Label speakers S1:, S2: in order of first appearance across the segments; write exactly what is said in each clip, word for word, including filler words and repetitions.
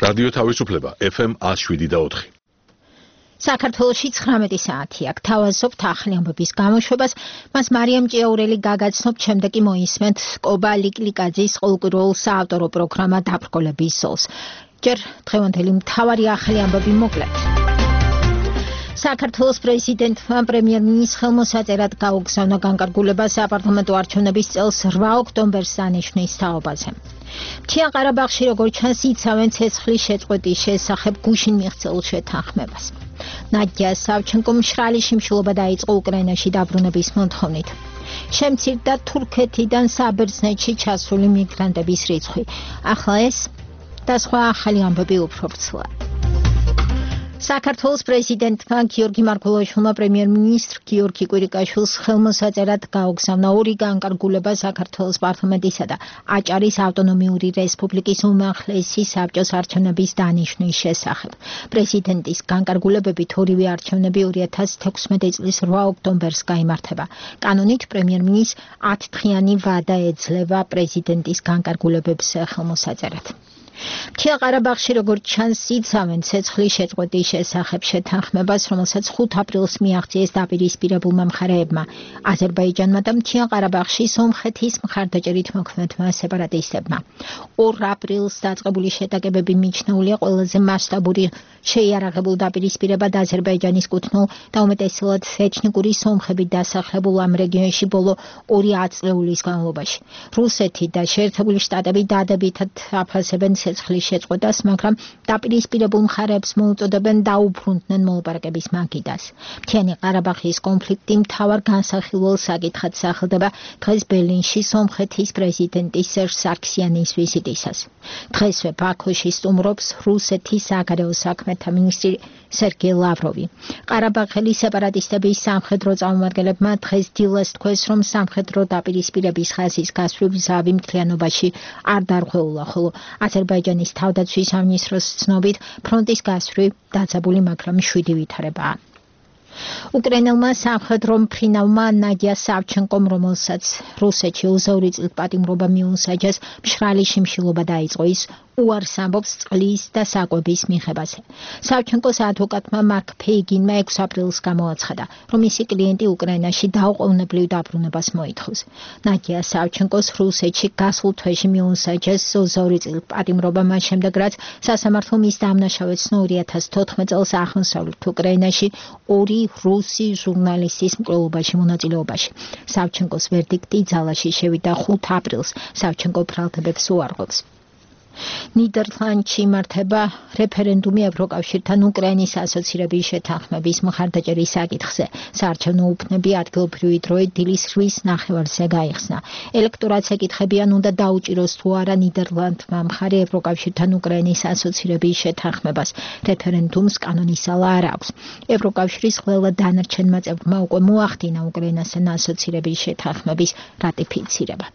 S1: რადიო თავისუფლება ეფ ემ one oh seven და four.
S2: საქართველოში ცხრამეტი საათი აქ თავაზობთ ახალი ამბების გამოშვებას, მას მარიამ ჭიაურელი გაგაცნობთ, შემდეგ კი მოისმენთ კობა ლიკლიკაძის ყოველკვირეულ საავტორო პროგრამა დაბრკოლების ზოლს. ჯერ დღევანდელი მთავარი ახალი ამბები მოკლედ. საქართველოს პრეზიდენტმა პრემიერ-მინისტრს ხელმოსაწერად გაუგზავნა განკარგულება საპარლამენტო არჩევნების წელს eight ოქტომბერს დანიშნვის თაობაზე. მთიან ყარაბაღში როგორც ჩანს იცავენ ცეცხლის შეწყვეტის შესახებ გუშინ მიღწეულ შეთანხმებას. ნადია სავჩენკო მშრალი შიმშილობა დაიწყო უკრაინაში დაბრუნების მოთხოვნით. შემცირდა თურქეთიდან საბერძნეთში ჩასული მიგრანტების რიცხვი. ახლა ეს და სხვა ახალი ამბები უფრო ვრცლად. საქართველოს პრეზიდენტმა გიორგი მარგველაშვილმა პრემიერ-მინისტრ გიორგი კვირიკაშვილს ხელმოსაწერად გაუგზავნა ორი განკარგულება საქართველოს პარლამენტისა და აჭარის ავტონომიური რესპუბლიკის უმაღლესი საბჭოს არჩევნების დანიშვნის შესახებ. პრეზიდენტის განკარგულებებით ორივე არჩევნები two thousand sixteen წლის eight ოქტომბერს გაიმართება. კანონით პრემიერ-მინისტრს ten დღიანი ვადა ეძლევა პრეზიდენტის განკარგულებებზე ხელმოსაწერად. მთიან ყარაბაღში როგორც ჩანს იცავენ ცეცხლის შეწყვეტის შესახებ შეთანხმებას, რომელსაც five აპრილს მიაღწიეს დაპირისპირებულმა მხარეებმა, აზერბაიჯანმა და მთიან ყარაბაღში სომხეთის მხარდაჭერით მოქმედმა სეპარატისტებმა. two აპრილს დაწყებული შეტაკებები მიჩნეულია ყველაზე მასშტაბური შეიარაღებულ დაპირისპირებად აზერბაიჯანის კუთვნილ და უმეტესად ეთნიკური სომხებით დასახლებულ ამ რეგიონში ბოლო twenty წლეულის განმავლობაში. რუსეთი და შეერთებული შტატები დადებითად აფასებენ ცეცხლის შეწყვეტას, მაგრამ დაპირისპირებულ მხარეებს მოუწოდებენ დაუბრუნდნენ მოლაპარაკების მაგიდას. მთიანი ყარაბაღის კონფლიქტი მთავარ განსახილველ საკითხად სახელდება დღეს ბერლინში სომხეთის პრეზიდენტის სერჟ სარქსიანის ვიზიტისას. დღესვე ბაქოში სტუმრობს რუსეთის საგარეო საქმეთა მინისტრი სერგეი ლავროვი. ყარაბაღელი სეპარატისტების სამხედრო წარმომადგენლებმა დღეს დილას თქვეს, რომ სამხედრო დაპირისპირების ხაზის გასვლის მზავი მთლიანობაში არ დარღვეულა, ხოლო აზერბაიჯანის თავდაცვის სამინისტროს ცნობით ფრონტის გასვრი დაძაბული, მაგრამ შვიდი ვითარებაა. უკრაინელმა სამხედრო მფრინავმა ნადია სავჩენკომ, რომელსაც რუსეთში ოცდაორი წლით პატიმრობა მიუსაჯეს, მშრალი შიმშილობა დაიწყო. ის უარს ამბობს წყლის და საკვების მიღებაზე. სავჩენკოს ადვოკატმა მარკ ფეიგინმა six აპრილს გამოაცხადა, რომ მისი კლიენტი უკრაინაში დაუყოვნებლივ დაბრუნებას მოითხოვს. ნადია სავჩენკოს რუსეთში გასულ თვეში მიუსაჯეს ოცდაორი წლით პატიმრობა, მას შემდეგ რაც სასამართლომ ის დამნაშავედ ცნო two thousand fourteen წელს აღმოსავლეთ უკრაინაში ორი რუსი ჟურნალისტის მკვლელობაში მონაწილეობაში. სავჩენკოს ვერდიქტი ძალაში შევიდა five აპრილს. სავჩენკო ბრალდებებს უარყოფს. ნიდერლანდში იმართება რეფერენდუმი ევროკავშირთან უკრაინის ასოცირების შეთანხმების მხარდაჭერის საკითხზე. საარჩევნო უბნები ადგილობრივი დროით დილის eight ნახევარზე გაიხსნა. ელექტორატს ეკითხებიან, უნდა დაუჭიროს თუ არა ნიდერლანდმა მხარე ევროკავშირთან უკრაინის ასოცირების შეთანხმებას. რეფერენდუმს კანონისალა არ აქვს. ევროკავშირის ყველა დანარჩენმა წევრმა უკვე მოახდინა უკრაინასთან ასოცირების შეთანხმების რატიფიცირება.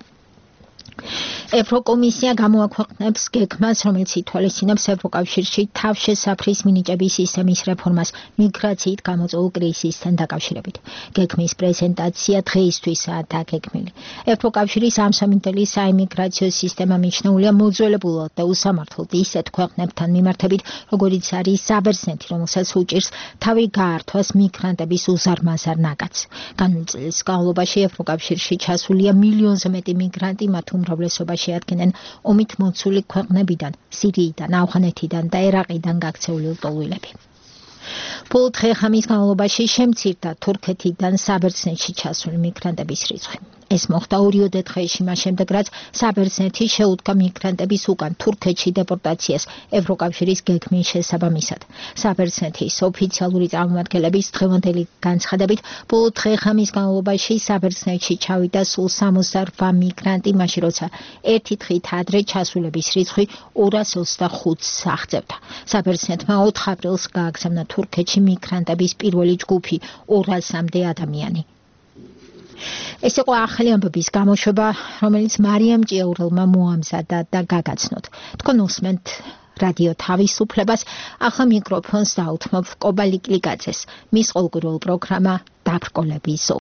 S2: ევროკომისია გამოაქვეყნებს გეგმას, რომელიც ითვალისწინებს ევროკავშირში თავშესაფრის მინიჭების სისტემის რეფორმას მიგრაციით გამოწვეულ კრიზისთან დაკავშირებით. გეგმის პრეზენტაცია დღეისთვისაა დაგეგმილი. ევროკავშირის ამსამინდელი საიმიგრაციო სისტემა მიჩნეულია მოძველებულად და უსამართლოდ ისეთ ქვეყნებთან მიმართებით, როგორიც არის საბერძნეთი, რომელსაც უჭირს თავი გაართვას მიგრანტების უზარმაზარ ნაკადს. განვლილი წლის განმავლობაში ევროკავშირში ჩასულია მილიონზე მეტი მიგრანტი, მათ უმრავლესობა შეადგენენ ომით მოცული ქვეყნებიდან, სირიიდან, ავღანეთიდან და ერაყიდან გაქცეული ლტოლვილები. ბოლო დღე-ღამის განმავლობაში შემცირდა თურქეთიდან საბერძნეთში ჩასული მიგრანტების რიცხვი. ეს მოხდა ორიოდე დღეში, მას შემდეგ რაც საბერძნეთი შეუდგა მიგრანტების უკან თურქეთში დეპორტაციას ევროკავშირის გეგმის შესაბამისად. საბერძნეთის ოფიციალური წარმომადგენლების დღევანდელი განცხადებით, ბოლო დღე-ღამის განმავლობაში საბერძნეთში ჩავიდა სულ სამოცდაოთხ მიგრანტი, მაშინ როცა ერთი დღით ადრე ჩასულების რიცხვი two hundred twenty-five-ს აღწევდა. საბერძნეთმა four აპრილს გააგზავნა თურქეთში მიგრანტების პირველი ჯგუფი two hundred-მდე ადამიანი. ეს იყო ახალი ამბების გამოშვება, რომელიც მარიამ ჭიაურელმა მოამზადა და გაგაცნოთ. თქვენ უსმენთ რადიო თავისუფლებას, ახლა მიკროფონს დაუთმობ კობა ლიკლიკაძეს, მის ყოველკვირეულ პროგრამა დაბრკოლების ზოლს.